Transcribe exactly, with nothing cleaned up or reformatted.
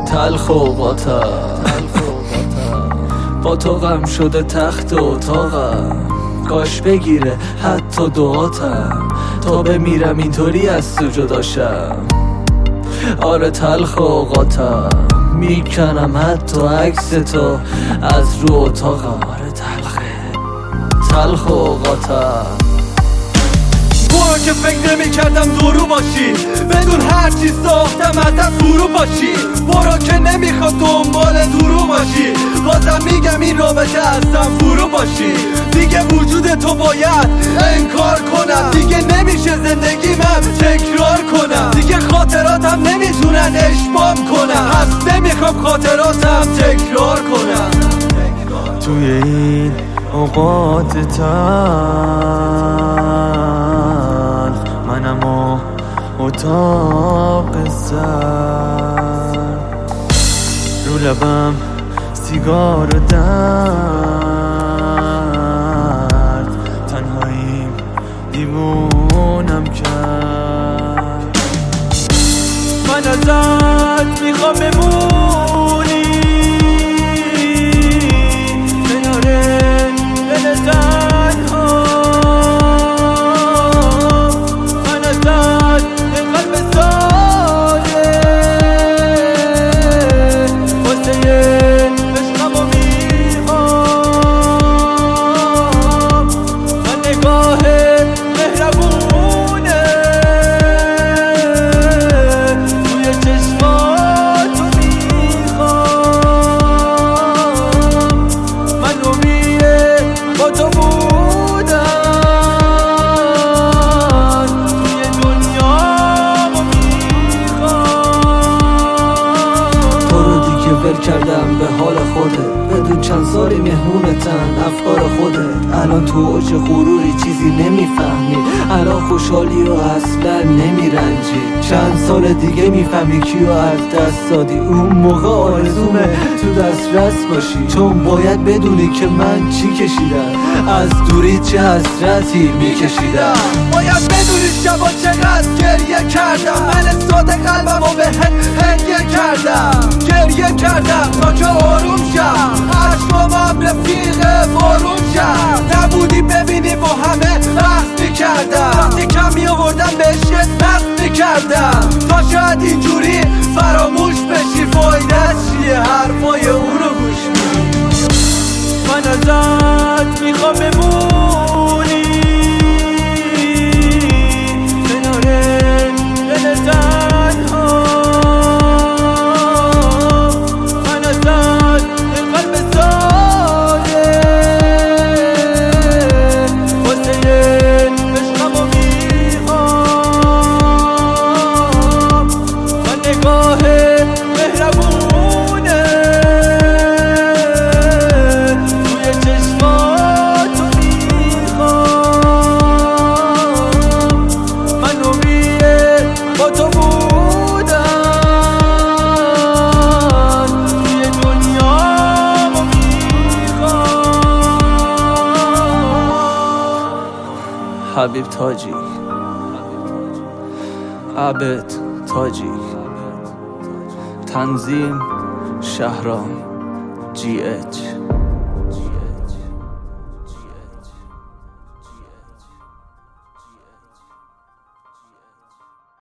تلخ اوقاتم با تو غم شده تخت و اتاقم، کاش بگیره حتی دعاتم تا بمیرم اینطوری از تو جداشم. آره تلخ اوقاتم میکنم حتی عکس تو از رو اتاقم. آره تلخه تلخ اوقاتم. برو که فکر نمی کردم دورو باشی، بدون هر چی ساختم ازت فرو باشی. برو که نمیخواد دنبال دورو باشی، بازم میگم این رابطه اصلا فرو باشی. دیگه وجود تو باید انکار کنم، دیگه نمیشه زندگیمم تکرار کنم، دیگه خاطراتم نمیتونن اشبام کنم، پس نمیخوام خاطراتم تکرار کنم. توی این اوقات تلخ منم و اتاق سر، رو لبم سیگار و درد، تنهاییم دیوونم کرد. من ازت میخوام بمونی کناره دل تنها، من ازت یه قلب ساده واسه عشقم و میخوام. من نگاه مهربونه توی چشماتو میخوام. من امیده با تو بودن توی دنیامو میخوام. تو رو دیگه ول کردم به حال خودت، بدون چند سالی مهمونتن افکار خودت. الان تو اوج غروری چیزی نمیفهمی، الان خوشحالی و اصلا نمیرنجی. چند سال دیگه میفهمی کیو از دست دادی، اون موقع آرزومه تو دسترس باشی، چون باید بدونی که من چی کشیدم، از دوری چه حسرتی میکشیدم. باید بدونی شبا چقدر گریه کردم، من ساده قلبم و بهت هدیه کردم. گریه کردم تا که آروم شم، عشقامم رفیق بارون شم. نبودی ببینی با همه بحث میکردم، وقتی کم میآوردم بهش دست میکردم، تا شاید اینجوری فراموش بشی. فایده‌اش چیه حرفای اون رو گوش میدی. من ازت میخوام بمونی کناره دل تنها، من ازت یه قلب ساده واسه عشقم و میخوام. من نگاه مهربونه توی چشماتو میخوام. من امیده با تو بودن توی دنیامو میخوام. حبیب تاجی، عبد تاجی، تنظیم شهرام جی اچ.